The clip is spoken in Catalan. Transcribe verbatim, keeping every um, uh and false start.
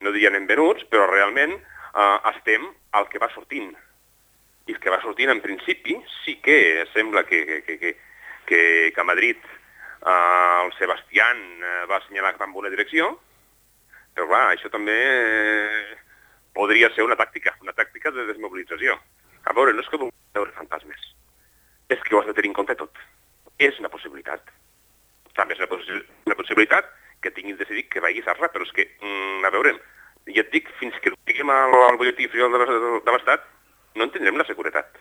no diria anem venuts, però realment eh, estem al que va sortint. I el que va sortint, en principi, sí que sembla que, que, que, que, que, que a Madrid eh, el Sebastián eh, va assenyalar cap en una direcció, però clar, això també eh, podria ser una tàctica, una tàctica de desmobilització. A veure, no és que vulguis veure fantasmes, és que ho has de tenir en compte tot. És una possibilitat. També és una, possi una possibilitat que tinguis decidit que vagis a res, però és que, mm, a veure, ja et dic, fins que no diguem al, al butlletí oficial de l'Estat, no en tindrem la seguretat.